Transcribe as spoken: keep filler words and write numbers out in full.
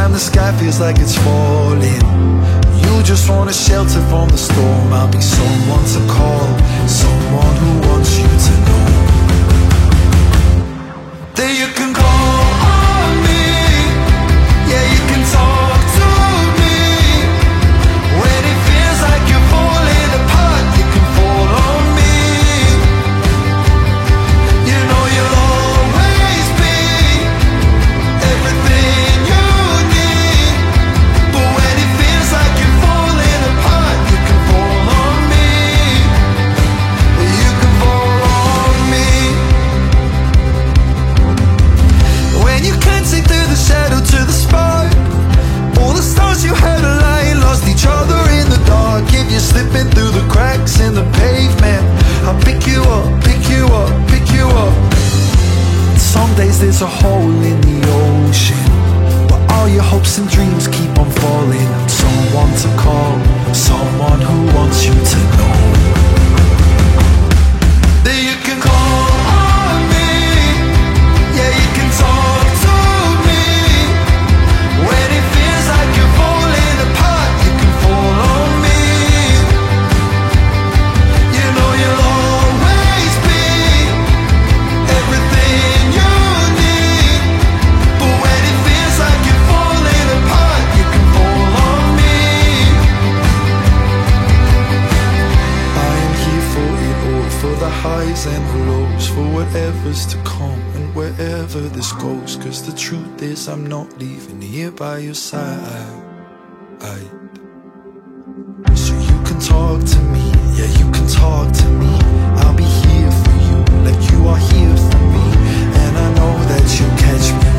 the sky feels like it's falling. You just want a shelter from the storm. I'll be someone to call, someone who wants you to know that you can call on me. Yeah, you can talk to me when it feels like you're falling apart. You can fall on me. You know you'll always be everything you need. But when it feels like you're falling apart, you can fall on me. You can fall on me. When you can't see through the shadow to the spark, all the stars you had aligned lost each other in the dark. If you're slipping through the cracks in the pavement, I'll pick you up, pick you up, pick you up. Some days there's a hole in the ocean where all your hopes and dreams keep on falling. I'm someone to call, someone who wants you to know that you can call on me. Yeah, you can talk to me when it feels like you're falling apart. You can fall on me. You know you'll always be everything you need. But when it feels like you're falling apart, you can fall on me. I am here for it all, for the highs and the lows, for whatever's to come and wherever this goes. Cause the truth is I'm not leaving here by your side. So you can talk to me, yeah, you can talk to me. I'll be here for you like you are here for me. And I know that you'll catch me